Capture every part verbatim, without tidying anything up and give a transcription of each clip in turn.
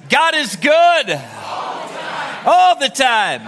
God is good. All the time. All the time.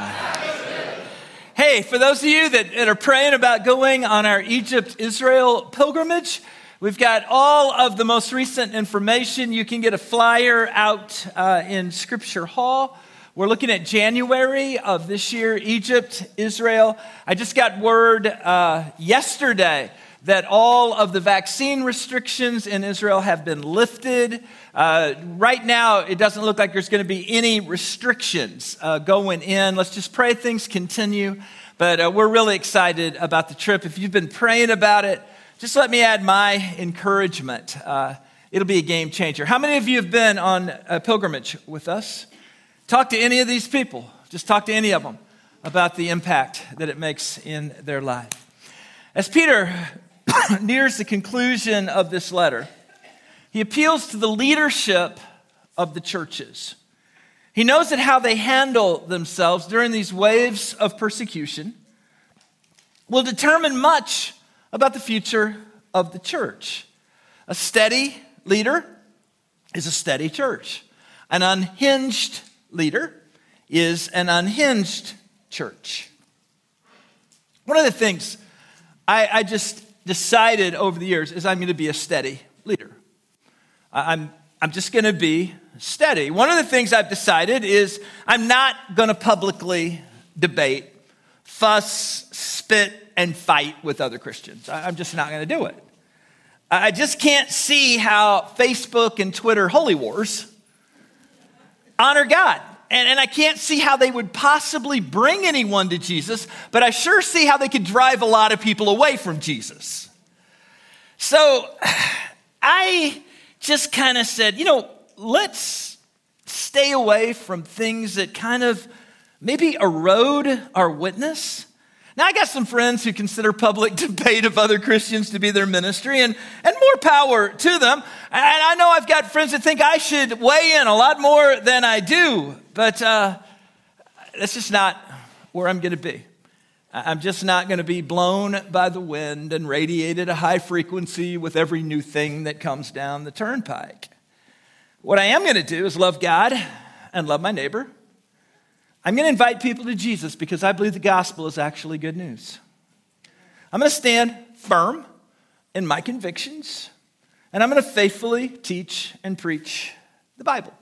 Hey, for those of you that, that are praying about going on our Egypt-Israel pilgrimage, we've got all of the most recent information. You can get a flyer out uh, in Scripture Hall. We're looking at January of this year, Egypt, Israel. I just got word uh, yesterday that all of the vaccine restrictions in Israel have been lifted. Uh, right now, it doesn't look like there's going to be any restrictions uh, going in. Let's just pray things continue. But uh, we're really excited about the trip. If you've been praying about it, just let me add my encouragement. Uh, it'll be a game changer. How many of you have been on a pilgrimage with us? Talk to any of these people. Just talk to any of them about the impact that it makes in their life. As Peter nears the conclusion of this letter, he appeals to the leadership of the churches. He knows that how they handle themselves during these waves of persecution will determine much about the future of the church. A steady leader is a steady church. An unhinged leader is an unhinged church. One of the things I, I just decided over the years is I'm going to be a steady leader. I'm, I'm just going to be steady. One of the things I've decided is I'm not going to publicly debate, fuss, spit, and fight with other Christians. I'm just not going to do it. I just can't see how Facebook and Twitter holy wars honor God. And, and I can't see how they would possibly bring anyone to Jesus, but I sure see how they could drive a lot of people away from Jesus. So I just kind of said, you know, let's stay away from things that kind of maybe erode our witness. Now, I got some friends who consider public debate of other Christians to be their ministry, and, and more power to them. And I know I've got friends that think I should weigh in a lot more than I do, but uh, that's just not where I'm going to be. I'm just not going to be blown by the wind and radiated a high frequency with every new thing that comes down the turnpike. What I am going to do is love God and love my neighbor. I'm going to invite people to Jesus because I believe the gospel is actually good news. I'm going to stand firm in my convictions, and I'm going to faithfully teach and preach the Bible.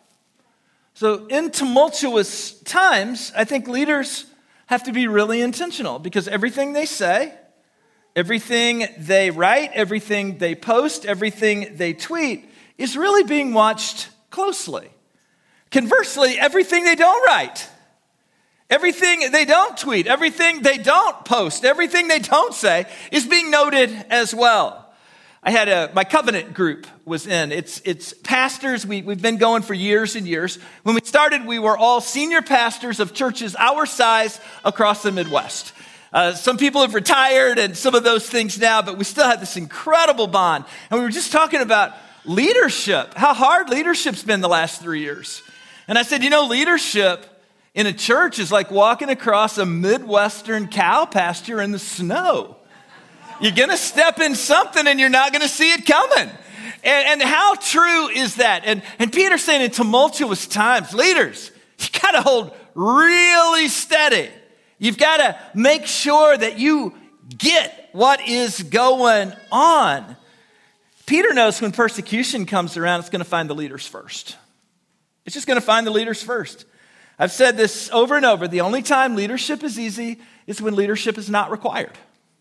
So in tumultuous times, I think leaders have to be really intentional because everything they say, everything they write, everything they post, everything they tweet is really being watched closely. Conversely, everything they don't write, everything they don't tweet, everything they don't post, everything they don't say is being noted as well. I had a, my covenant group was in. It's it's pastors. We, we've been going for years and years. When we started, we were all senior pastors of churches our size across the Midwest. Uh, some people have retired and some of those things now, but we still have this incredible bond. And we were just talking about leadership, how hard leadership's been the last three years. And I said, you know, leadership in a church is like walking across a Midwestern cow pasture in the snow. You're going to step in something and you're not going to see it coming. And, and how true is that? And, and Peter's saying in tumultuous times, leaders, you got to hold really steady. You've got to make sure that you get what is going on. Peter knows when persecution comes around, it's going to find the leaders first. It's just going to find the leaders first. I've said this over and over. The only time leadership is easy is when leadership is not required.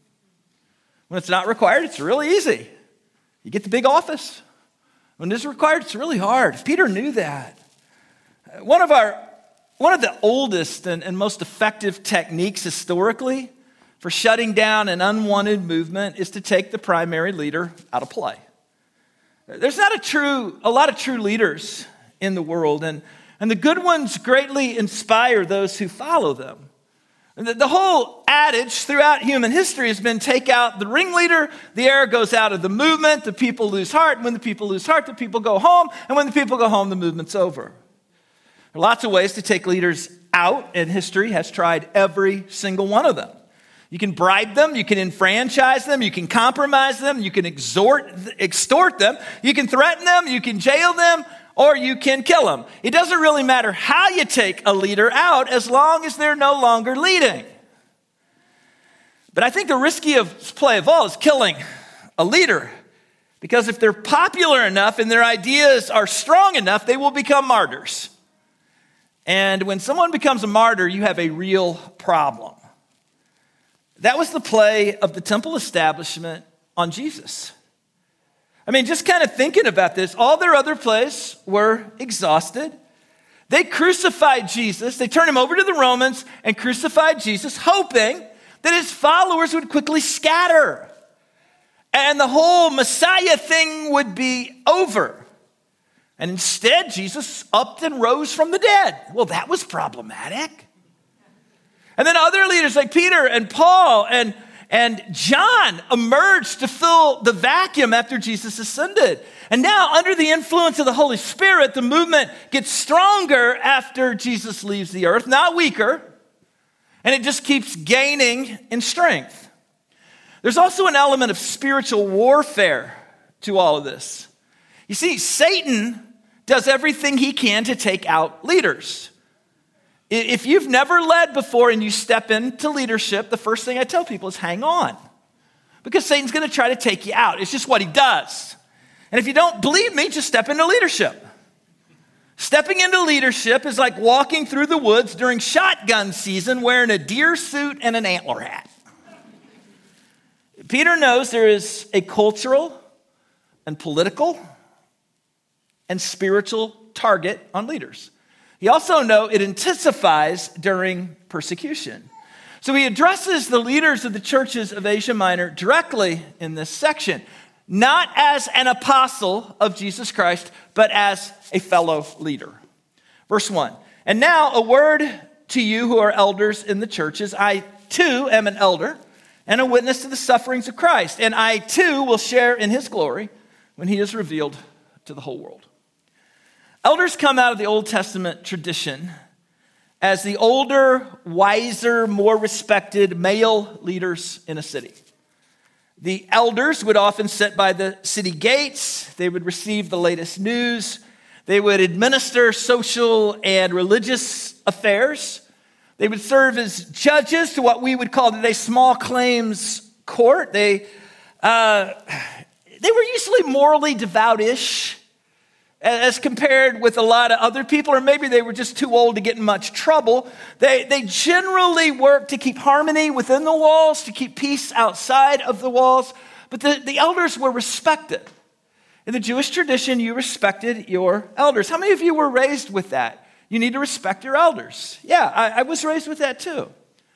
When it's not required, it's really easy. You get the big office. When it's required, it's really hard. Peter knew that. One of our, one of the oldest and, and most effective techniques historically for shutting down an unwanted movement is to take the primary leader out of play. There's not a true, a lot of true leaders in the world, and, and the good ones greatly inspire those who follow them. The, the whole adage throughout human history has been take out the ringleader, the air goes out of the movement, the people lose heart, and when the people lose heart, the people go home, and when the people go home, the movement's over. There are lots of ways to take leaders out, and history has tried every single one of them. You can bribe them, you can enfranchise them, you can compromise them, you can exhort, extort them, you can threaten them, you can jail them, or you can kill them. It doesn't really matter how you take a leader out as long as they're no longer leading. But I think the riskiest play of all is killing a leader, because if they're popular enough and their ideas are strong enough, they will become martyrs. And when someone becomes a martyr, you have a real problem. That was the play of the temple establishment on Jesus. I mean, just kind of thinking about this, all their other plays were exhausted. They crucified Jesus. They turned him over to the Romans and crucified Jesus, hoping that his followers would quickly scatter and the whole Messiah thing would be over. And instead, Jesus upped and rose from the dead. Well, that was problematic. And then other leaders like Peter and Paul and, and John emerged to fill the vacuum after Jesus ascended. And now, under the influence of the Holy Spirit, the movement gets stronger after Jesus leaves the earth, not weaker. And it just keeps gaining in strength. There's also an element of spiritual warfare to all of this. You see, Satan does everything he can to take out leaders. If you've never led before and you step into leadership, the first thing I tell people is hang on. Because Satan's going to try to take you out. It's just what he does. And if you don't believe me, just step into leadership. Stepping into leadership is like walking through the woods during shotgun season wearing a deer suit and an antler hat. Peter knows there is a cultural and political and spiritual target on leaders. He also knows it intensifies during persecution. So he addresses the leaders of the churches of Asia Minor directly in this section, not as an apostle of Jesus Christ, but as a fellow leader. Verse one, and now a word to you who are elders in the churches. I too am an elder and a witness to the sufferings of Christ, and I too will share in his glory when he is revealed to the whole world. Elders come out of the Old Testament tradition as the older, wiser, more respected male leaders in a city. The elders would often sit by the city gates. They would receive the latest news. They would administer social and religious affairs. They would serve as judges to what we would call today small claims court. They, uh, they were usually morally devout-ish as compared with a lot of other people, or maybe they were just too old to get in much trouble. They, they generally worked to keep harmony within the walls, to keep peace outside of the walls. But the, the elders were respected. In the Jewish tradition, you respected your elders. How many of you were raised with that? You need to respect your elders. Yeah, I, I was raised with that too.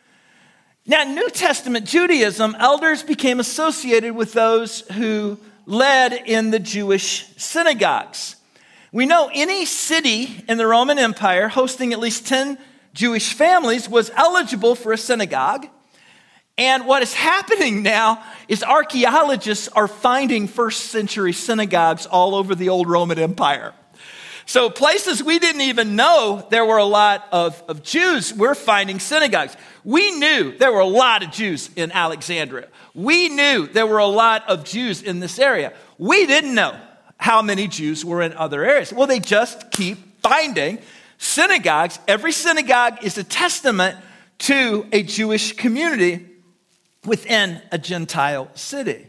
Now, in New Testament Judaism, elders became associated with those who led in the Jewish synagogues. We know any city in the Roman Empire hosting at least ten Jewish families was eligible for a synagogue. And what is happening now is archaeologists are finding first century synagogues all over the old Roman Empire. So places we didn't even know there were a lot of, of Jews, we're finding synagogues. We knew there were a lot of Jews in Alexandria. We knew there were a lot of Jews in this area. We didn't know how many Jews were in other areas. Well, they just keep finding synagogues. Every synagogue is a testament to a Jewish community within a Gentile city.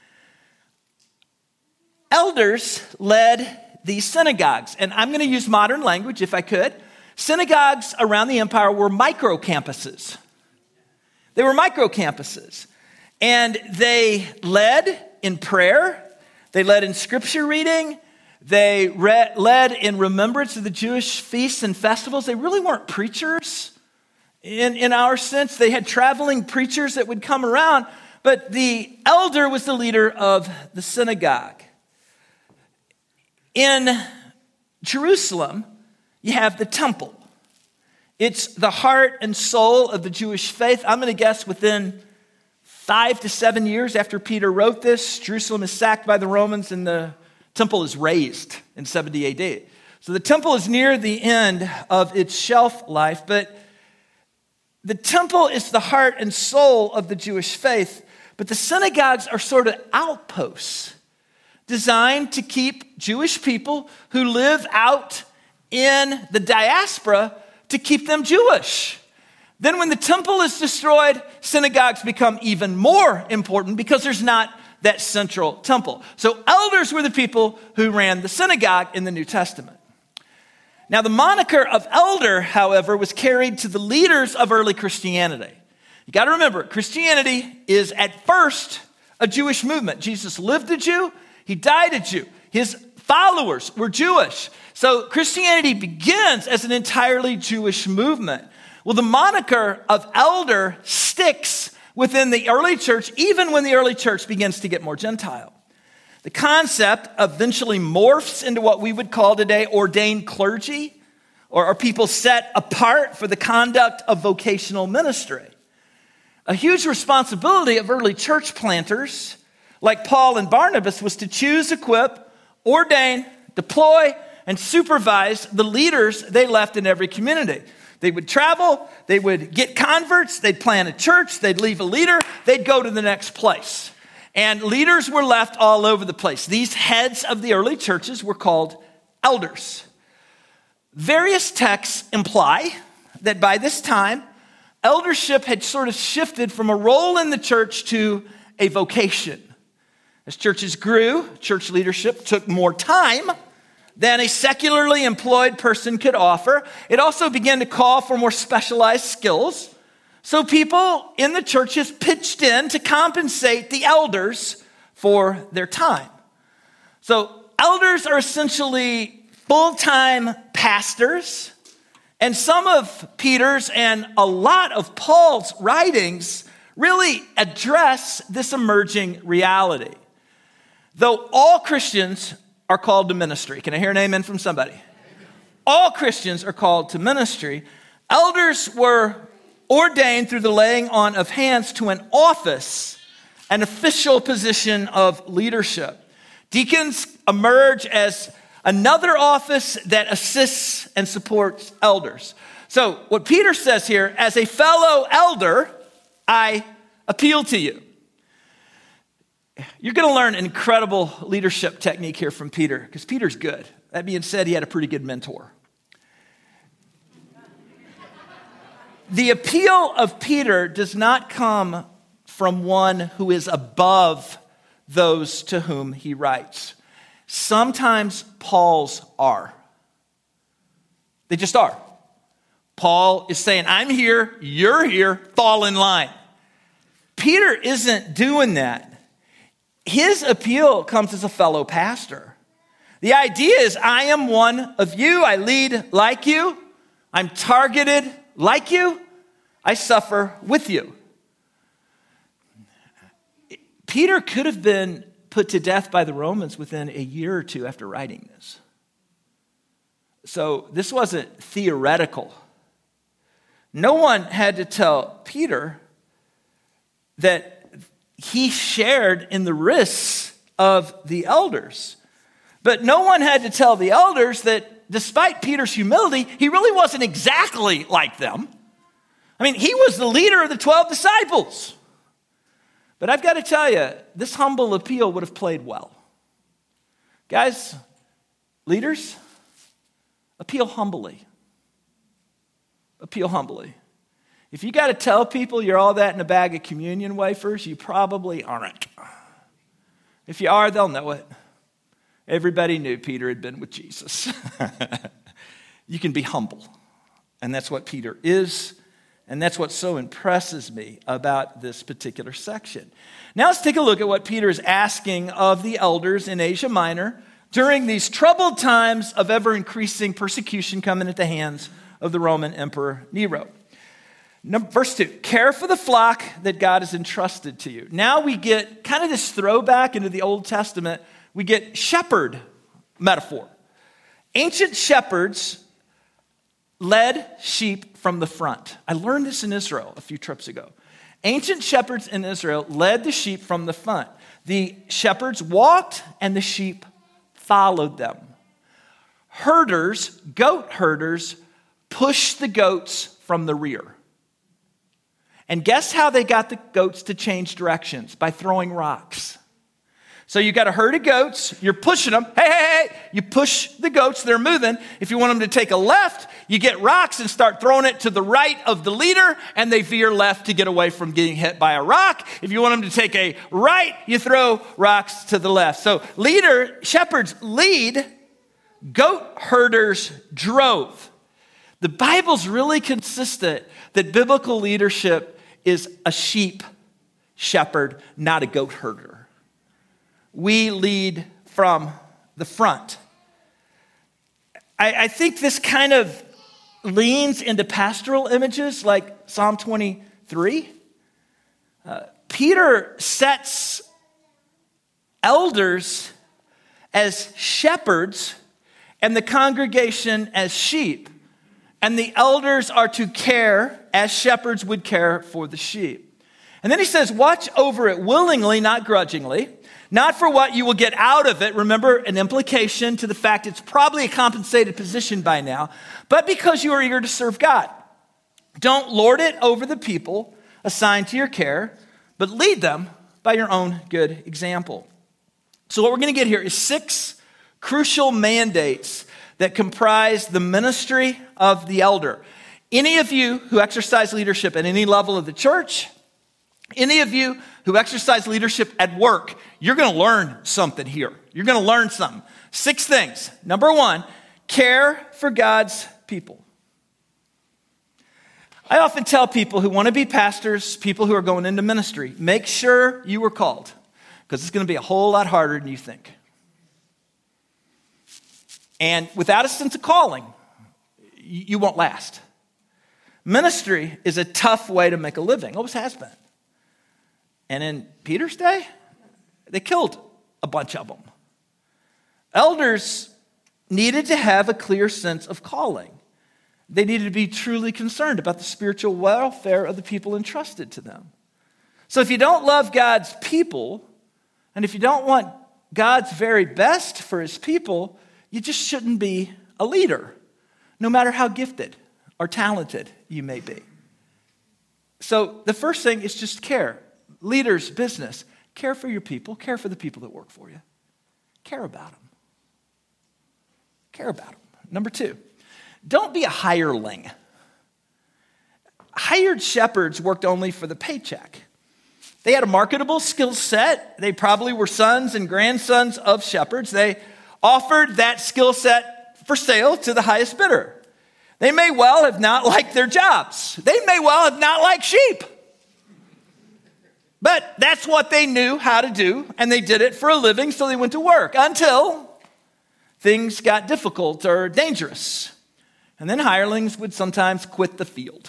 Elders led these synagogues, and I'm going to use modern language if I could. Synagogues around the empire were micro campuses. They were micro campuses, and they led in prayer. They led in scripture reading. They read, led in remembrance of the Jewish feasts and festivals. They really weren't preachers in, in our sense. They had traveling preachers that would come around, but the elder was the leader of the synagogue. In Jerusalem, you have the temple. It's the heart and soul of the Jewish faith. I'm going to guess within five to seven years after Peter wrote this, Jerusalem is sacked by the Romans and the temple is razed in seventy A D. So the temple is near the end of its shelf life, but the temple is the heart and soul of the Jewish faith, but the synagogues are sort of outposts. designed to keep Jewish people who live out in the diaspora to keep them Jewish. Then when the temple is destroyed, synagogues become even more important because there's not that central temple. So elders were the people who ran the synagogue in the New Testament. Now the moniker of elder, however, was carried to the leaders of early Christianity. You got to remember, Christianity is at first a Jewish movement. Jesus lived a Jew, he died a Jew. His followers were Jewish. So Christianity begins as an entirely Jewish movement. Well, the moniker of elder sticks within the early church, even when the early church begins to get more Gentile. The concept eventually morphs into what we would call today ordained clergy, or are people set apart for the conduct of vocational ministry. A huge responsibility of early church planters, like Paul and Barnabas, was to choose, equip, ordain, deploy, and supervise the leaders they left in every community. They would travel, they would get converts, they'd plant a church, they'd leave a leader, they'd go to the next place. And leaders were left all over the place. These heads of the early churches were called elders. Various texts imply that by this time, eldership had sort of shifted from a role in the church to a vocation. As churches grew, church leadership took more time than a secularly employed person could offer. It also began to call for more specialized skills. So people in the churches pitched in to compensate the elders for their time. So elders are essentially full-time pastors, and some of Peter's and a lot of Paul's writings really address this emerging reality. Though all Christians are called to ministry. Can I hear an amen from somebody? Amen. All Christians are called to ministry. Elders were ordained through the laying on of hands to an office, an official position of leadership. Deacons emerge as another office that assists and supports elders. So what Peter says here, as a fellow elder, I appeal to you. You're going to learn an incredible leadership technique here from Peter, because Peter's good. That being said, he had a pretty good mentor. The appeal of Peter does not come from one who is above those to whom he writes. Sometimes Paul's are. They just are. Paul is saying, I'm here, you're here, fall in line. Peter isn't doing that. His appeal comes as a fellow pastor. The idea is, I am one of you. I lead like you. I'm targeted like you. I suffer with you. Peter could have been put to death by the Romans within a year or two after writing this. So this wasn't theoretical. No one had to tell Peter that he shared in the risks of the elders. But no one had to tell the elders that despite Peter's humility, he really wasn't exactly like them. I mean, he was the leader of the twelve disciples. But I've got to tell you, this humble appeal would have played well. Guys, leaders, appeal humbly. Appeal humbly. If you got to tell people you're all that in a bag of communion wafers, you probably aren't. If you are, they'll know it. Everybody knew Peter had been with Jesus. You can be humble. And that's what Peter is. And that's what so impresses me about this particular section. Now let's take a look at what Peter is asking of the elders in Asia Minor during these troubled times of ever-increasing persecution coming at the hands of the Roman Emperor Nero. Verse two, care for the flock that God has entrusted to you. Now we get kind of this throwback into the Old Testament. We get shepherd metaphor. Ancient shepherds led sheep from the front. I learned this in Israel a few trips ago. Ancient shepherds in Israel led the sheep from the front. The shepherds walked and the sheep followed them. Herders, goat herders, pushed the goats from the rear. And guess how they got the goats to change directions? By throwing rocks. So you got a herd of goats, you're pushing them. Hey, hey, hey, you push the goats, they're moving. If you want them to take a left, you get rocks and start throwing it to the right of the leader, and they veer left to get away from getting hit by a rock. If you want them to take a right, you throw rocks to the left. So leader, shepherds lead, goat herders drove. The Bible's really consistent that biblical leadership is a sheep shepherd, not a goat herder. We lead from the front. I, I think this kind of leans into pastoral images like Psalm twenty-three. Uh, Peter sets elders as shepherds and the congregation as sheep. And the elders are to care as shepherds would care for the sheep. And then he says, watch over it willingly, not grudgingly. Not for what you will get out of it. Remember, an implication to the fact it's probably a compensated position by now, but because you are eager to serve God. Don't lord it over the people assigned to your care, but lead them by your own good example. So what we're going to get here is six crucial mandates that comprise the ministry of the elder. Any of you who exercise leadership at any level of the church, any of you who exercise leadership at work, you're going to learn something here. You're going to learn something. Six things. Number one, care for God's people. I often tell people who want to be pastors, people who are going into ministry, make sure you were called, because it's going to be a whole lot harder than you think. And without a sense of calling, you won't last. Ministry is a tough way to make a living. Always has been. And in Peter's day, they killed a bunch of them. Elders needed to have a clear sense of calling. They needed to be truly concerned about the spiritual welfare of the people entrusted to them. So if you don't love God's people, and if you don't want God's very best for his people, you just shouldn't be a leader, no matter how gifted or talented you may be. So the first thing is just care. Leaders, business, care for your people, care for the people that work for you. Care about them. Care about them. Number two, don't be a hireling. Hired shepherds worked only for the paycheck. They had a marketable skill set. They probably were sons and grandsons of shepherds. They offered that skill set for sale to the highest bidder. They may well have not liked their jobs. They may well have not liked sheep. But that's what they knew how to do, and they did it for a living, so they went to work until things got difficult or dangerous. And then hirelings would sometimes quit the field.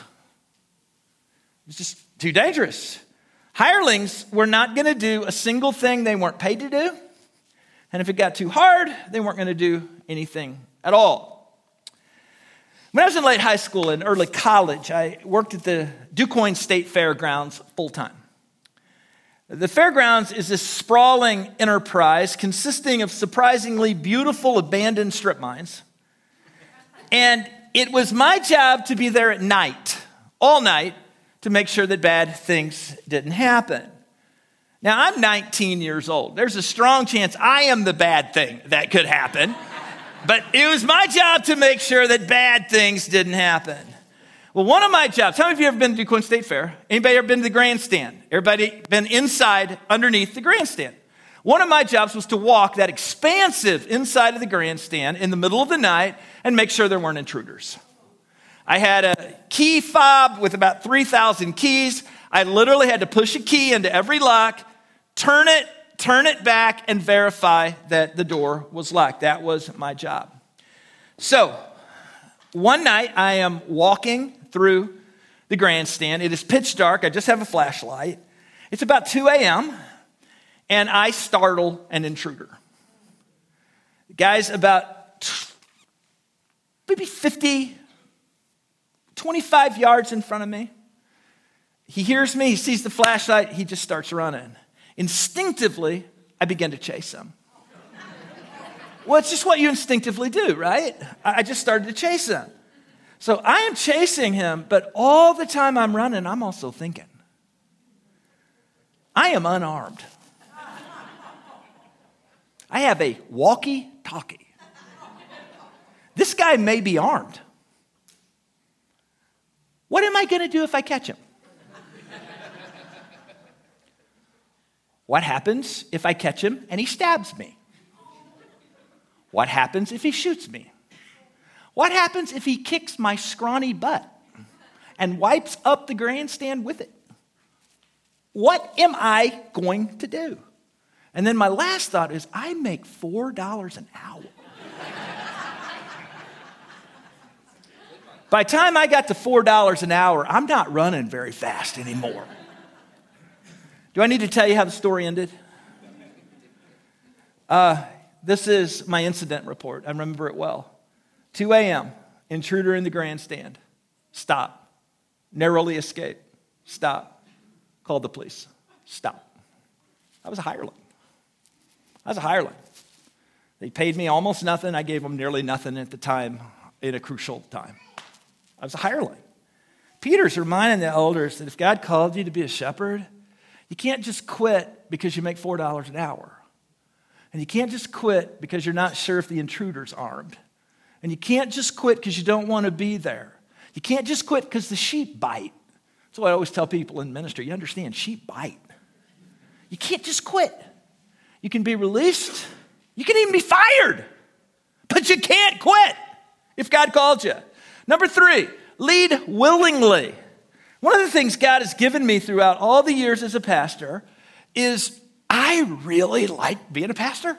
It was just too dangerous. Hirelings were not going to do a single thing they weren't paid to do. And if it got too hard, they weren't going to do anything at all. When I was in late high school and early college, I worked at the DuQuoin State Fairgrounds full-time. The fairgrounds is this sprawling enterprise consisting of surprisingly beautiful abandoned strip mines. And it was my job to be there at night, all night, to make sure that bad things didn't happen. Now, I'm nineteen years old. There's a strong chance I am the bad thing that could happen. But it was my job to make sure that bad things didn't happen. Well, one of my jobs, how many of you have ever been to DuQuoin State Fair? Anybody ever been to the grandstand? Everybody been inside underneath the grandstand? One of my jobs was to walk that expansive inside of the grandstand in the middle of the night and make sure there weren't intruders. I had a key fob with about three thousand keys. I literally had to push a key into every lock, turn it, turn it back, and verify that the door was locked. That was my job. So, one night I am walking through the grandstand. It is pitch dark. I just have a flashlight. It's about two a.m. and I startle an intruder. The guy's about maybe fifty, twenty-five yards in front of me. He hears me. He sees the flashlight. He just starts running. Instinctively, I begin to chase him. Well, it's just what you instinctively do, right? I just started to chase him. So I am chasing him, but all the time I'm running, I'm also thinking, I am unarmed. I have a walkie-talkie. This guy may be armed. What am I going to do if I catch him? What happens if I catch him and he stabs me? What happens if he shoots me? What happens if he kicks my scrawny butt and wipes up the grandstand with it? What am I going to do? And then my last thought is, I make four dollars an hour. By the time I got to four dollars an hour, I'm not running very fast anymore. Do I need to tell you how the story ended? Uh, this is my incident report. I remember it well. two a.m., intruder in the grandstand. Stop. Narrowly escape. Stop. Called the police. Stop. I was a hireling. I was a hireling. They paid me almost nothing. I gave them nearly nothing at the time, in a crucial time. I was a hireling. Peter's reminding the elders that if God called you to be a shepherd, you can't just quit because you make four dollars an hour. And you can't just quit because you're not sure if the intruder's armed. And you can't just quit because you don't want to be there. You can't just quit because the sheep bite. That's what I always tell people in ministry. You understand, sheep bite. You can't just quit. You can be released. You can even be fired. But you can't quit if God called you. Number three, lead willingly. One of the things God has given me throughout all the years as a pastor is I really like being a pastor.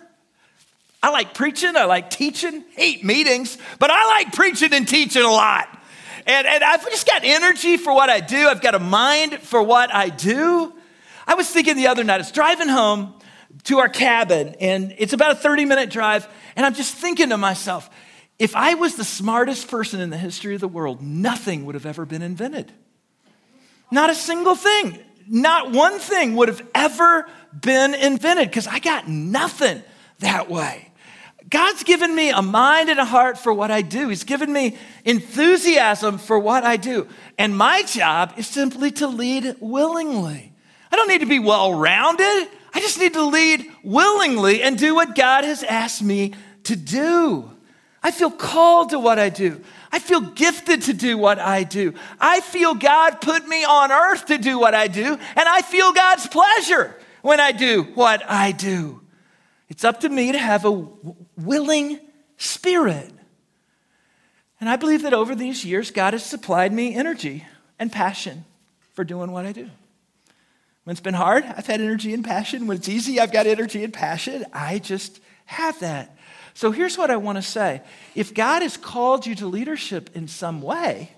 I like preaching. I like teaching. Hate meetings, but I like preaching and teaching a lot. And, and I've just got energy for what I do. I've got a mind for what I do. I was thinking the other night, I was driving home to our cabin, and it's about a thirty-minute drive, and I'm just thinking to myself, if I was the smartest person in the history of the world, nothing would have ever been invented. Not a single thing. Not one thing would have ever been invented because I got nothing that way. God's given me a mind and a heart for what I do. He's given me enthusiasm for what I do. And my job is simply to lead willingly. I don't need to be well-rounded. I just need to lead willingly and do what God has asked me to do. I feel called to what I do. I feel gifted to do what I do. I feel God put me on earth to do what I do, and I feel God's pleasure when I do what I do. It's up to me to have a willing spirit. And I believe that over these years, God has supplied me energy and passion for doing what I do. When it's been hard, I've had energy and passion. When it's easy, I've got energy and passion. I just have that. So here's what I want to say. If God has called you to leadership in some way,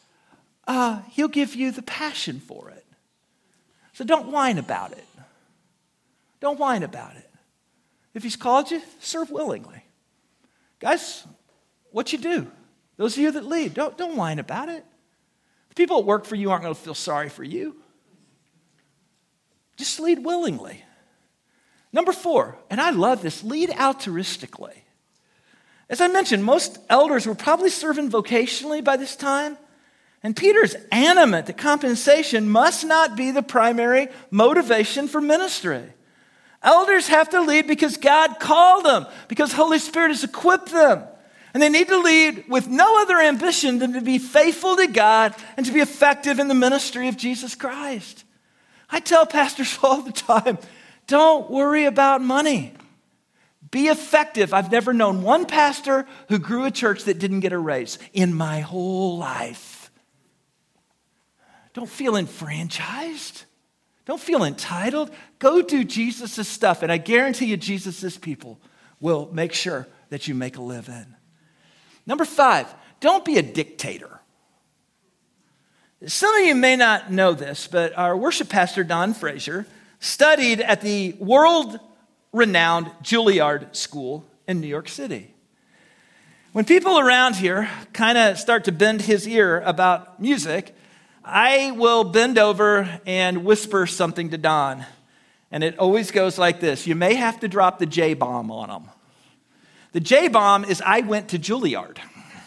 uh, he'll give you the passion for it. So don't whine about it. Don't whine about it. If he's called you, serve willingly. Guys, what you do, those of you that lead, don't, don't whine about it. The people that work for you aren't going to feel sorry for you. Just lead willingly. Number four, and I love this, lead altruistically. As I mentioned, most elders were probably serving vocationally by this time. And Peter's adamant that compensation must not be the primary motivation for ministry. Elders have to lead because God called them, because Holy Spirit has equipped them. And they need to lead with no other ambition than to be faithful to God and to be effective in the ministry of Jesus Christ. I tell pastors all the time, don't worry about money. Be effective. I've never known one pastor who grew a church that didn't get a raise in my whole life. Don't feel enfranchised. Don't feel entitled. Go do Jesus' stuff, and I guarantee you Jesus' people will make sure that you make a living. Number five, don't be a dictator. Some of you may not know this, but our worship pastor, Don Frazier, studied at the world-renowned Juilliard School in New York City. When people around here kind of start to bend his ear about music, I will bend over and whisper something to Don. And it always goes like this. You may have to drop the J-bomb on him. The J-bomb is I went to Juilliard.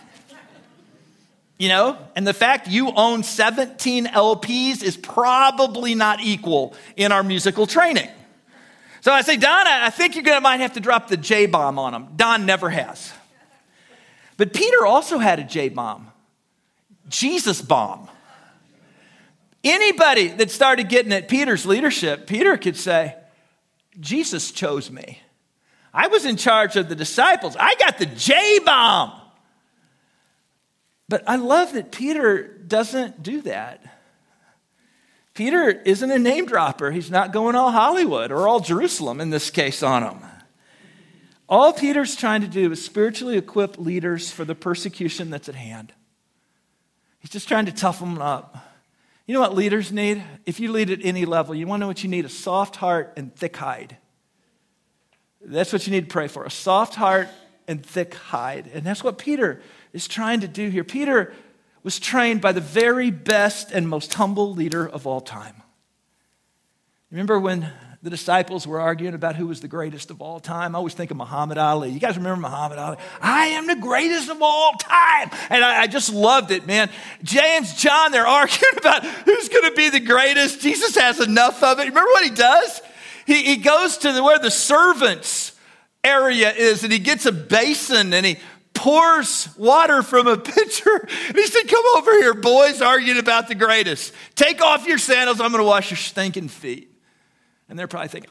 You know, and the fact you own seventeen L Ps is probably not equal in our musical training. So I say, Don, I think you're gonna might have to drop the J-bomb on him. Don never has. But Peter also had a J-bomb. Jesus bomb. Anybody that started getting at Peter's leadership, Peter could say, Jesus chose me. I was in charge of the disciples. I got the J-bomb. But I love that Peter doesn't do that. Peter isn't a name dropper. He's not going all Hollywood or all Jerusalem in this case on him. All Peter's trying to do is spiritually equip leaders for the persecution that's at hand. He's just trying to toughen them up. You know what leaders need? If you lead at any level, you want to know what you need? A soft heart and thick hide. That's what you need to pray for, a soft heart and thick hide. And that's what Peter is trying to do here. Peter was trained by the very best and most humble leader of all time. Remember when the disciples were arguing about who was the greatest of all time? I always think of Muhammad Ali. You guys remember Muhammad Ali? I am the greatest of all time. And I, I just loved it, man. James, John, they're arguing about who's going to be the greatest. Jesus has enough of it. Remember what he does? He, he goes to the, where the servants area is, and he gets a basin, and he pours water from a pitcher. And he said, come over here, boys, arguing about the greatest. Take off your sandals. I'm going to wash your stinking feet. And they're probably thinking,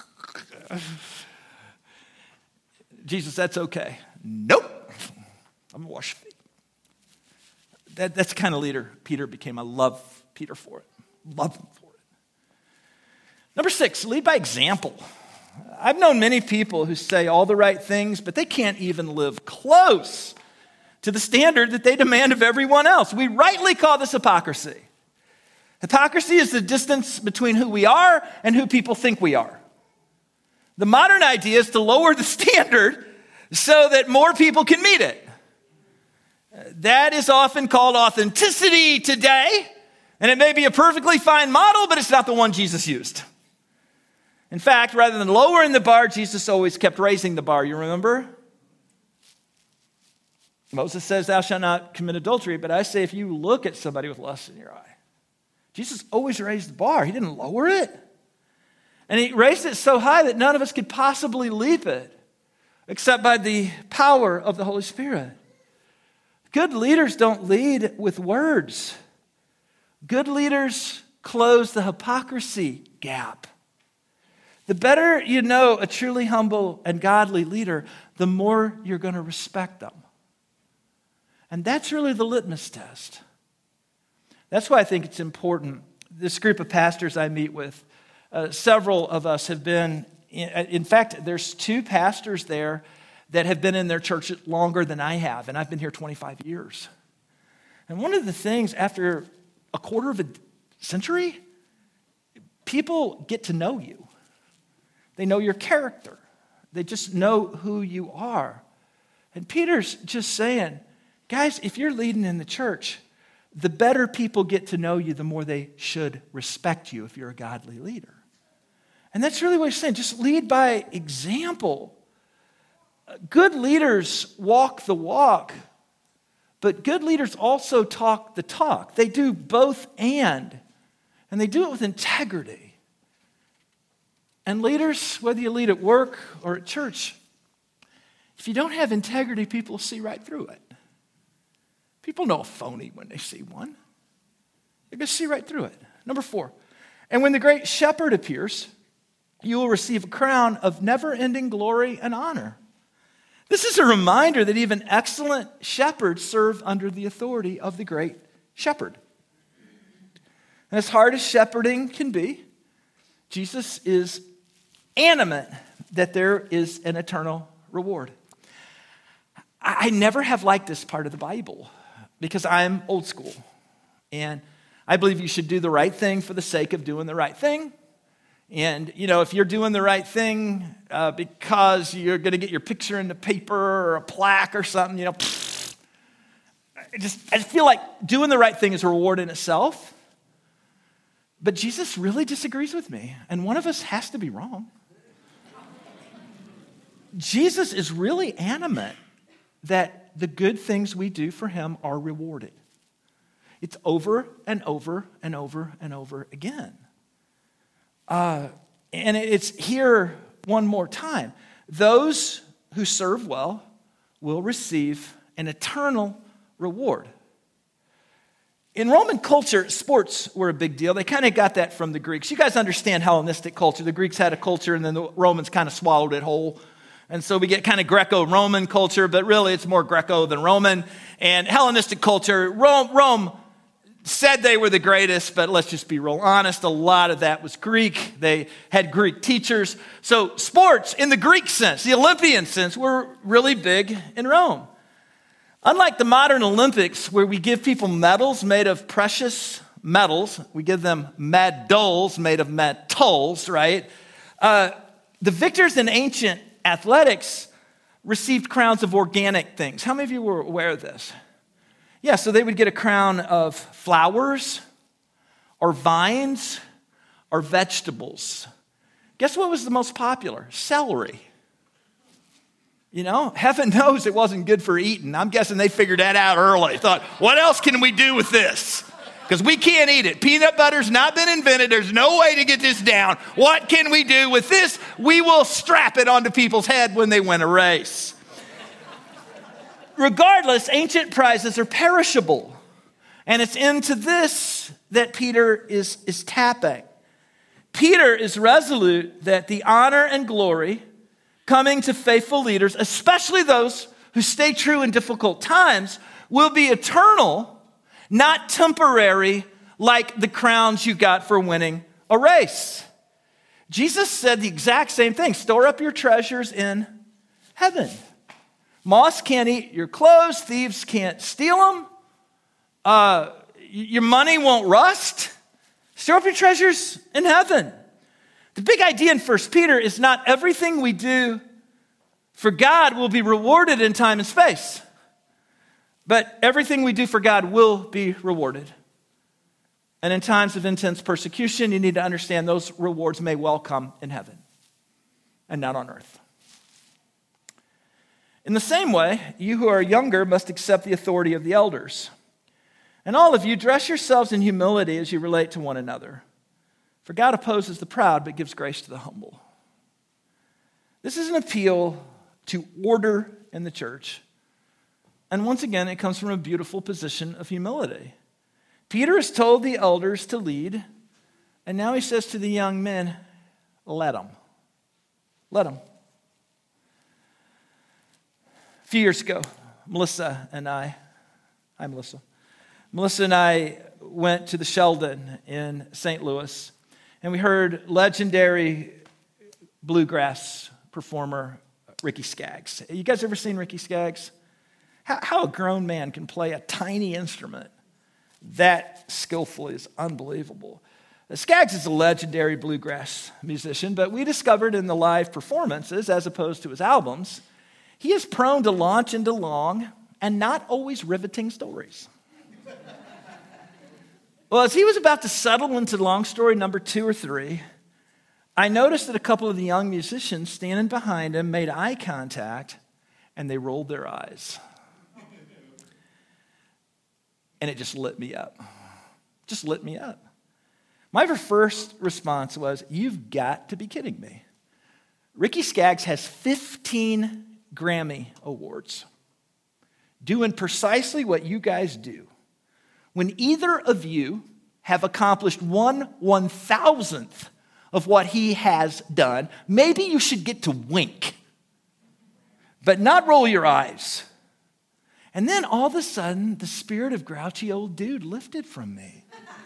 Jesus, that's okay. Nope. I'm going to wash your feet. That, that's the kind of leader Peter became. I love Peter for it. Love him for it. Number six, lead by example. I've known many people who say all the right things, but they can't even live close to the standard that they demand of everyone else. We rightly call this hypocrisy. Hypocrisy is the distance between who we are and who people think we are. The modern idea is to lower the standard so that more people can meet it. That is often called authenticity today, and it may be a perfectly fine model, but it's not the one Jesus used. In fact, rather than lowering the bar, Jesus always kept raising the bar. You remember? Moses says, thou shalt not commit adultery, but I say if you look at somebody with lust in your eye. Jesus always raised the bar. He didn't lower it. And he raised it so high that none of us could possibly leap it, except by the power of the Holy Spirit. Good leaders don't lead with words. Good leaders close the hypocrisy gap. The better you know a truly humble and godly leader, the more you're going to respect them. And that's really the litmus test. That's why I think it's important. This group of pastors I meet with, uh, several of us have been, in, in fact, there's two pastors there that have been in their church longer than I have, and I've been here twenty-five years. And one of the things, after a quarter of a century, people get to know you. They know your character. They just know who you are. And Peter's just saying, guys, if you're leading in the church, the better people get to know you, the more they should respect you if you're a godly leader. And that's really what he's saying. Just lead by example. Good leaders walk the walk, but good leaders also talk the talk. They do both and, and they do it with integrity. And leaders, whether you lead at work or at church, if you don't have integrity, people see right through it. People know a phony when they see one. They're going to see right through it. Number four, and when the great shepherd appears, you will receive a crown of never-ending glory and honor. This is a reminder that even excellent shepherds serve under the authority of the great shepherd. And as hard as shepherding can be, Jesus is animate that there is an eternal reward. I never have liked this part of the Bible because I'm old school. And I believe you should do the right thing for the sake of doing the right thing. And, you know, if you're doing the right thing uh, because you're going to get your picture in the paper or a plaque or something, you know, pfft, I just, I just feel like doing the right thing is a reward in itself. But Jesus really disagrees with me, and one of us has to be wrong. Jesus is really animate that the good things we do for him are rewarded. It's over and over and over and over again. Uh, And it's here one more time. Those who serve well will receive an eternal reward. In Roman culture, sports were a big deal. They kind of got that from the Greeks. You guys understand Hellenistic culture. The Greeks had a culture, and then the Romans kind of swallowed it whole. And so we get kind of Greco-Roman culture, but really it's more Greco than Roman. And Hellenistic culture, Rome, Rome said they were the greatest, but let's just be real honest, a lot of that was Greek. They had Greek teachers. So sports, in the Greek sense, the Olympian sense, were really big in Rome. Unlike the modern Olympics, where we give people medals made of precious metals, we give them medals made of metals, right? Uh, the victors in ancient athletics received crowns of organic things. How many of you were aware of this? Yeah, so they would get a crown of flowers or vines or vegetables. Guess what was the most popular? Celery. You know, heaven knows it wasn't good for eating. I'm guessing they figured that out early. Thought, what else can we do with this? Because we can't eat it. Peanut butter's not been invented. There's no way to get this down. What can we do with this? We will strap it onto people's head when they win a race. Regardless, ancient prizes are perishable. And it's into this that Peter is, is tapping. Peter is resolute that the honor and glory coming to faithful leaders, especially those who stay true in difficult times, will be eternal, not temporary like the crowns you got for winning a race. Jesus said the exact same thing. Store up your treasures in heaven. Moths can't eat your clothes. Thieves can't steal them. Uh, your money won't rust. Store up your treasures in heaven. The big idea in First Peter is not everything we do for God will be rewarded in time and space, but everything we do for God will be rewarded. And in times of intense persecution, you need to understand those rewards may well come in heaven and not on earth. In the same way, you who are younger must accept the authority of the elders. And all of you, dress yourselves in humility as you relate to one another. For God opposes the proud, but gives grace to the humble. This is an appeal to order in the church. And once again, it comes from a beautiful position of humility. Peter has told the elders to lead, and now he says to the young men, let them. Let them. A few years ago, Melissa and I, hi Melissa, Melissa and I went to the Sheldon in Saint Louis, and we heard legendary bluegrass performer Ricky Skaggs. You guys ever seen Ricky Skaggs? How, how a grown man can play a tiny instrument that skillfully is unbelievable. Skaggs is a legendary bluegrass musician, but we discovered in the live performances, as opposed to his albums, he is prone to launch into long and not always riveting stories. Well, as he was about to settle into long story number two or three, I noticed that a couple of the young musicians standing behind him made eye contact and they rolled their eyes. And it just lit me up. Just lit me up. My first response was, you've got to be kidding me. Ricky Skaggs has fifteen Grammy Awards doing precisely what you guys do. When either of you have accomplished one one-thousandth of what he has done, maybe you should get to wink, but not roll your eyes. And then all of a sudden, the spirit of grouchy old dude lifted from me.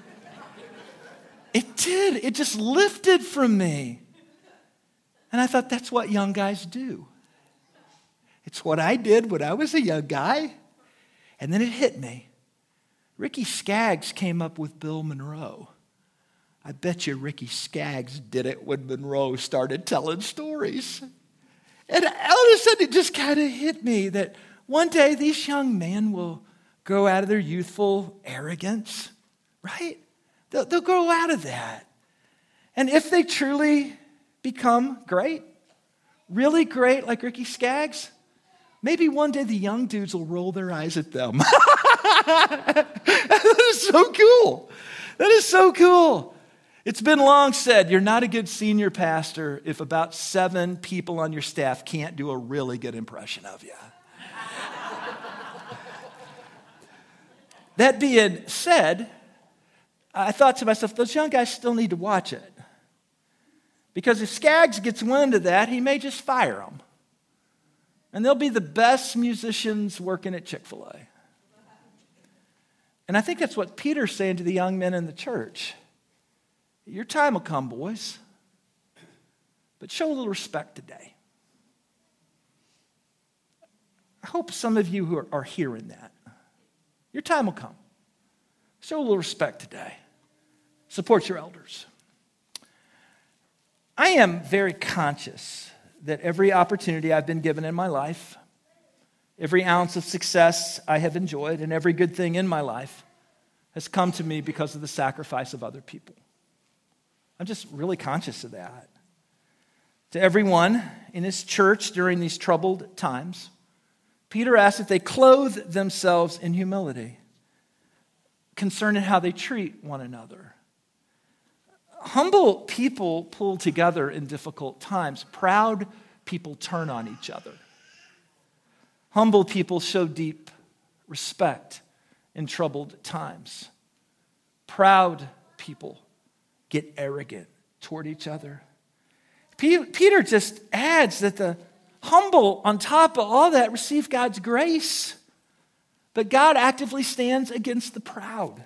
It did. It just lifted from me. And I thought, that's what young guys do. It's what I did when I was a young guy. And then it hit me. Ricky Skaggs came up with Bill Monroe. I bet you Ricky Skaggs did it when Monroe started telling stories. And all of a sudden, it just kind of hit me that one day these young men will grow out of their youthful arrogance, right? They'll, they'll grow out of that. And if they truly become great, really great like Ricky Skaggs, maybe one day the young dudes will roll their eyes at them. That is so cool. That is so cool. It's been long said, you're not a good senior pastor if about seven people on your staff can't do a really good impression of you. That being said, I thought to myself, those young guys still need to watch it. Because if Skaggs gets wind of that, he may just fire them. And they'll be the best musicians working at Chick-fil-A. And I think that's what Peter's saying to the young men in the church. Your time will come, boys. But show a little respect today. I hope some of you who are, are hearing that. Your time will come. Show a little respect today. Support your elders. I am very conscious that every opportunity I've been given in my life, every ounce of success I have enjoyed, and every good thing in my life has come to me because of the sacrifice of other people. I'm just really conscious of that. To everyone in his church during these troubled times, Peter asks if they clothe themselves in humility concerning how they treat one another. Humble people pull together in difficult times. Proud people turn on each other. Humble people show deep respect in troubled times. Proud people get arrogant toward each other. Peter just adds that the humble, on top of all that, receive God's grace. But God actively stands against the proud.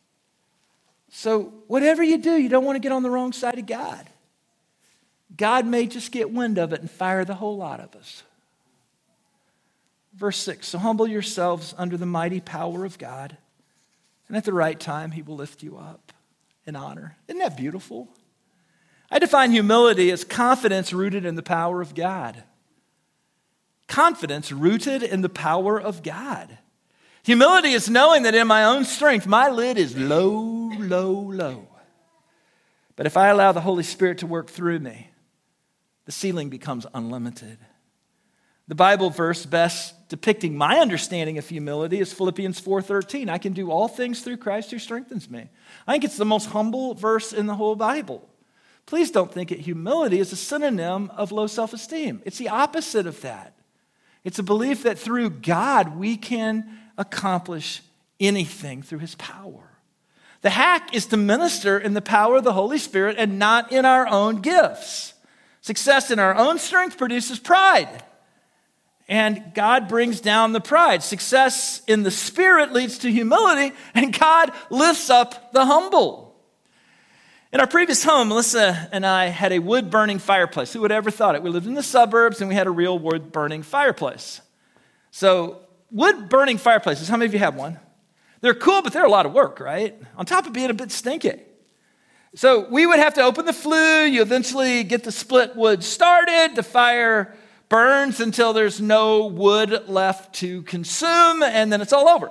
So whatever you do, you don't want to get on the wrong side of God. God may just get wind of it and fire the whole lot of us. Verse six, so humble yourselves under the mighty power of God, and at the right time he will lift you up in honor. Isn't that beautiful? I define humility as confidence rooted in the power of God. Confidence rooted in the power of God. Humility is knowing that in my own strength, my lid is low, low, low. But if I allow the Holy Spirit to work through me, the ceiling becomes unlimited. The Bible verse best depicting my understanding of humility is Philippians four thirteen. I can do all things through Christ who strengthens me. I think it's the most humble verse in the whole Bible. Please don't think that humility is a synonym of low self-esteem. It's the opposite of that. It's a belief that through God we can accomplish anything through his power. The hack is to minister in the power of the Holy Spirit and not in our own gifts. Success in our own strength produces pride. And God brings down the pride. Success in the Spirit leads to humility, and God lifts up the humble. In our previous home, Melissa and I had a wood-burning fireplace. Who would have ever thought it? We lived in the suburbs, and we had a real wood-burning fireplace. So wood-burning fireplaces, how many of you have one? They're cool, but they're a lot of work, right? On top of being a bit stinky. So we would have to open the flue. You eventually get the split wood started. The fire burns until there's no wood left to consume, and then it's all over.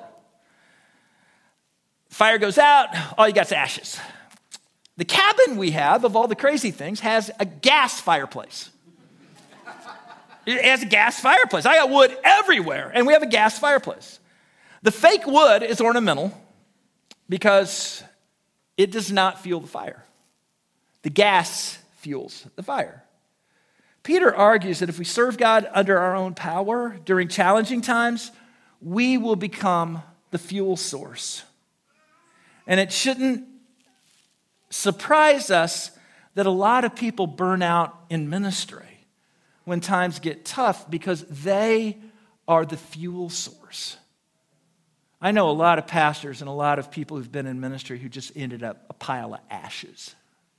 Fire goes out, all you got is ashes. The cabin we have, of all the crazy things, has a gas fireplace. It has a gas fireplace. I got wood everywhere, and we have a gas fireplace. The fake wood is ornamental because it does not fuel the fire. The gas fuels the fire. Peter argues that if we serve God under our own power during challenging times, we will become the fuel source. And it shouldn't surprise us that a lot of people burn out in ministry when times get tough because they are the fuel source. I know a lot of pastors and a lot of people who've been in ministry who just ended up a pile of ashes.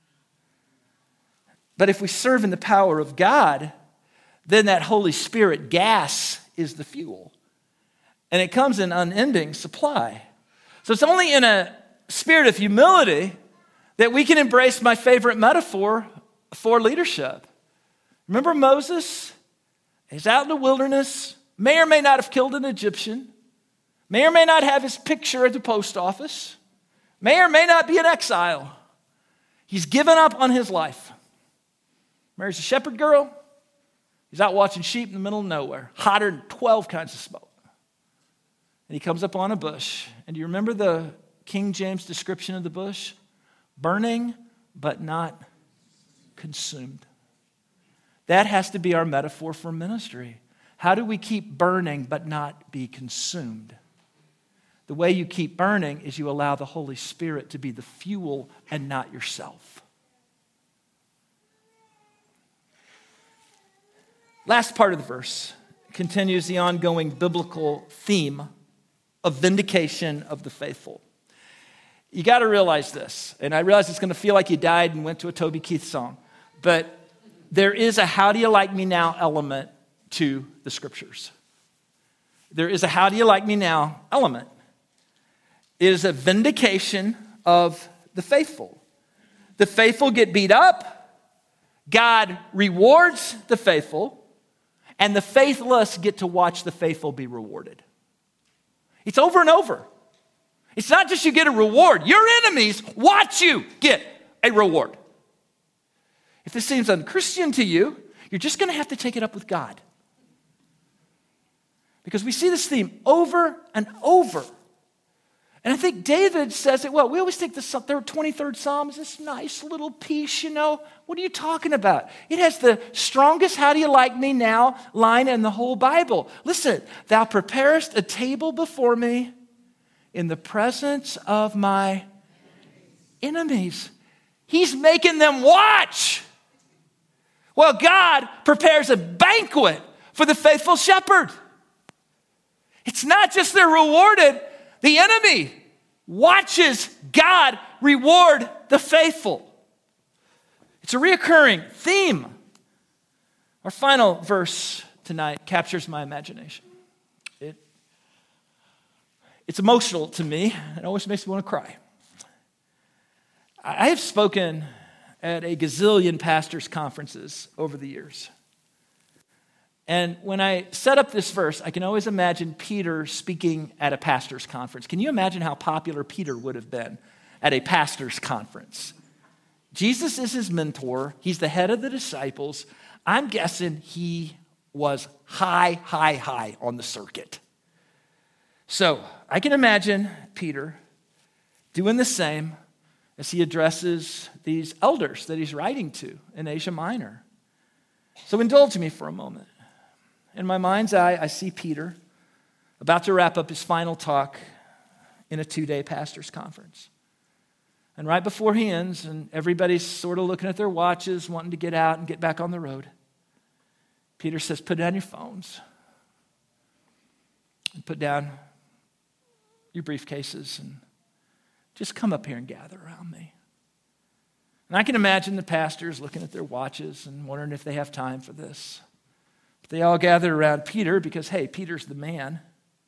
But if we serve in the power of God, then that Holy Spirit gas is the fuel. And it comes in unending supply. So it's only in a spirit of humility that we can embrace my favorite metaphor for leadership. Remember Moses? He's out in the wilderness, may or may not have killed an Egyptian, may or may not have his picture at the post office, may or may not be in exile. He's given up on his life. Marries a shepherd girl. He's out watching sheep in the middle of nowhere, hotter than twelve kinds of smoke. And he comes up on a bush. And do you remember the King James description of the bush? Burning but not consumed. That has to be our metaphor for ministry. How do we keep burning but not be consumed? The way you keep burning is you allow the Holy Spirit to be the fuel and not yourself. Last part of the verse continues the ongoing biblical theme of vindication of the faithful. You got to realize this, and I realize it's going to feel like you died and went to a Toby Keith song, but there is a how do you like me now element to the scriptures. There is a how do you like me now element. It is a vindication of the faithful. The faithful get beat up, God rewards the faithful, and the faithless get to watch the faithful be rewarded. It's over and over. It's not just you get a reward. Your enemies watch you get a reward. If this seems unchristian to you, you're just going to have to take it up with God. Because we see this theme over and over. And I think David says it well. We always think the twenty-third Psalm is this nice little piece, you know. What are you talking about? It has the strongest how do you like me now line in the whole Bible. Listen, thou preparest a table before me in the presence of my enemies. He's making them watch. Well, God prepares a banquet for the faithful shepherd. It's not just they're rewarded. The enemy watches God reward the faithful. It's a reoccurring theme. Our final verse tonight captures my imagination. It, it's emotional to me. It always makes me want to cry. I have spoken at a gazillion pastors' conferences over the years. And when I set up this verse, I can always imagine Peter speaking at a pastor's conference. Can you imagine how popular Peter would have been at a pastor's conference? Jesus is his mentor. He's the head of the disciples. I'm guessing he was high, high, high on the circuit. So I can imagine Peter doing the same as he addresses these elders that he's writing to in Asia Minor. So indulge me for a moment. In my mind's eye, I see Peter about to wrap up his final talk in a two-day pastor's conference. And right before he ends, and everybody's sort of looking at their watches, wanting to get out and get back on the road, Peter says, put down your phones and put down your briefcases and just come up here and gather around me. And I can imagine the pastors looking at their watches and wondering if they have time for this. They all gathered around Peter because, hey, Peter's the man.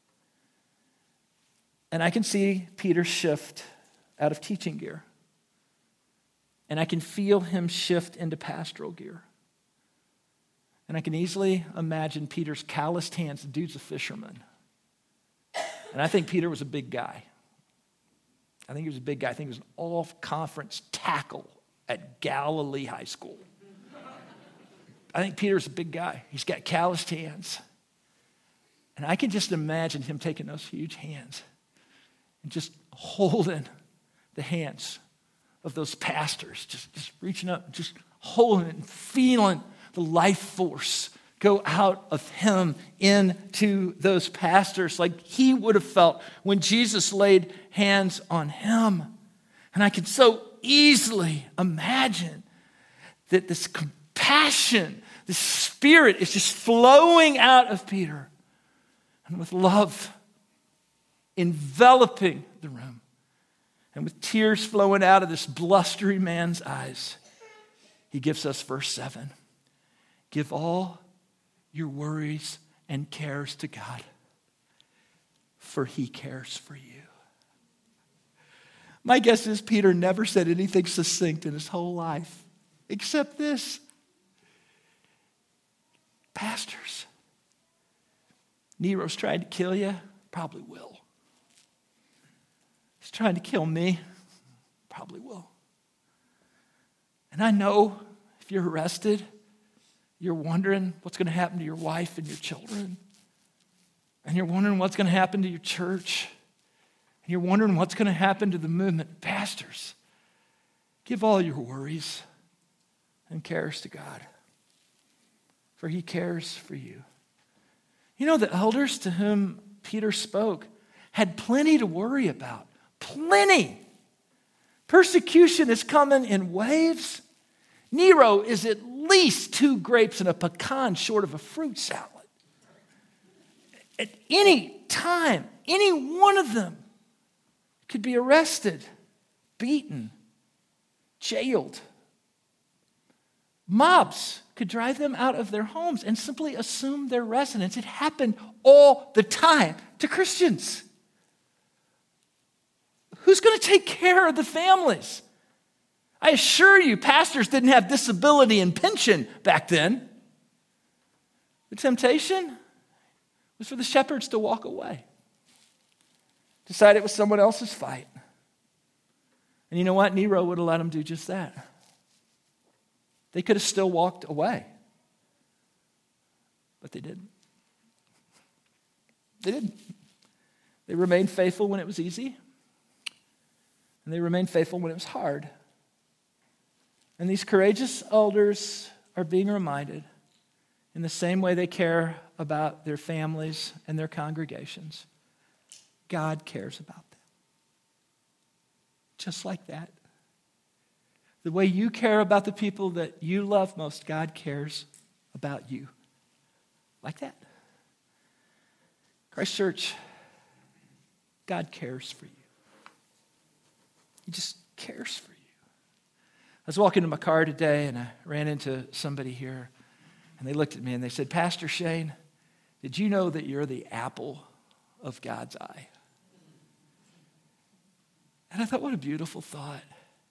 And I can see Peter shift out of teaching gear. And I can feel him shift into pastoral gear. And I can easily imagine Peter's calloused hands. The dude's a fisherman. And I think Peter was a big guy. I think he was a big guy. I think he was an all-conference tackle at Galilee High School. I think Peter's a big guy. He's got calloused hands. And I can just imagine him taking those huge hands and just holding the hands of those pastors, just, just reaching up, just holding it and feeling the life force go out of him into those pastors like he would have felt when Jesus laid hands on him. And I can so easily imagine that this passion, the Spirit is just flowing out of Peter, and with love enveloping the room, and with tears flowing out of this blustery man's eyes, he gives us verse seven. Give all your worries and cares to God, for he cares for you. My guess is Peter never said anything succinct in his whole life, except this. Pastors, Nero's trying to kill you, probably will. He's trying to kill me, probably will. And I know if you're arrested, you're wondering what's going to happen to your wife and your children. And you're wondering what's going to happen to your church. And you're wondering what's going to happen to the movement. Pastors, Give all your worries and cares to God, for he cares for you. You know, the elders to whom Peter spoke had plenty to worry about. Plenty. Persecution is coming in waves. Nero is at least two grapes and a pecan short of a fruit salad. At any time, any one of them could be arrested, beaten, jailed. Mobs could drive them out of their homes and simply assume their residence. It happened all the time to Christians. Who's going to take care of the families? I assure you, pastors didn't have disability and pension back then. The temptation was for the shepherds to walk away, decide it was someone else's fight. And you know what? Nero would have let them do just that. They could have still walked away, but they didn't. They didn't. They remained faithful when it was easy, and they remained faithful when it was hard. And these courageous elders are being reminded, in the same way they care about their families and their congregations, God cares about them. Just like that. The way you care about the people that you love most, God cares about you. Like that. Christ Church, God cares for you. He just cares for you. I was walking to my car today and I ran into somebody here and they looked at me and they said, Pastor Shane, did you know that you're the apple of God's eye? And I thought, what a beautiful thought.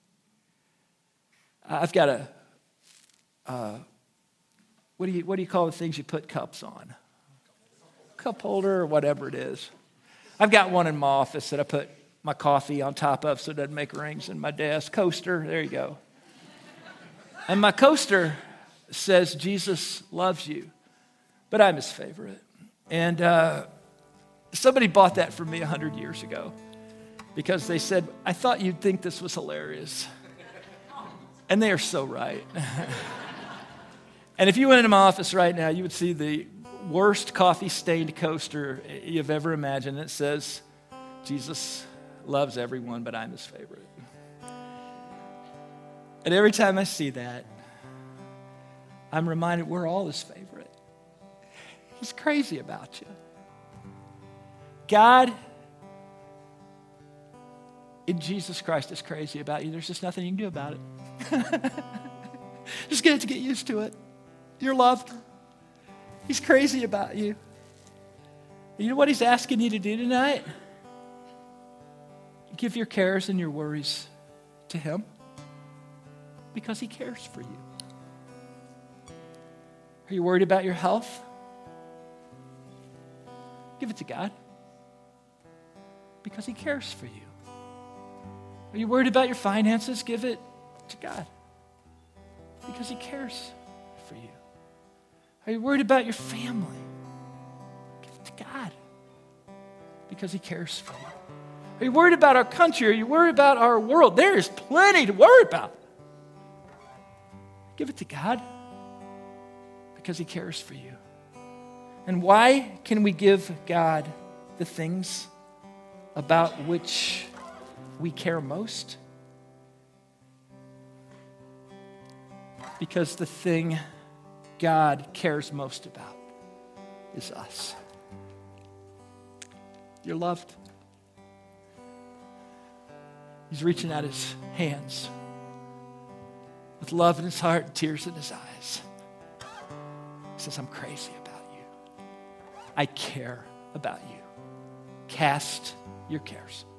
I've got a, uh, what do you what do you call the things you put cups on? Cup holder or whatever it is. I've got one in my office that I put my coffee on top of so it doesn't make rings in my desk. Coaster, there you go. And my coaster says, Jesus loves you, but I'm his favorite. And uh, somebody bought that for me a hundred years ago because they said, I thought you'd think this was hilarious. And they are so right. And if you went into my office right now, you would see the worst coffee-stained coaster you've ever imagined. It says, Jesus loves everyone, but I'm his favorite. And every time I see that, I'm reminded we're all his favorite. He's crazy about you. God in Jesus Christ is crazy about you. There's just nothing you can do about it. Just get to get used to it. You're loved. He's crazy about you. You know what he's asking you to do tonight? Give your cares and your worries to him because he cares for you. Are you worried about your health? Give it to God because he cares for you. Are you worried about your finances? Give it to God because he cares for you. Are you worried about your family? Give it to God because he cares for you. Are you worried about our country? Are you worried about our world? There is plenty to worry about. Give it to God because he cares for you. And why can we give God the things about which we care most? Because the thing God cares most about is us. You're loved. He's reaching out his hands with love in his heart and tears in his eyes. He says, I'm crazy about you. I care about you. Cast your cares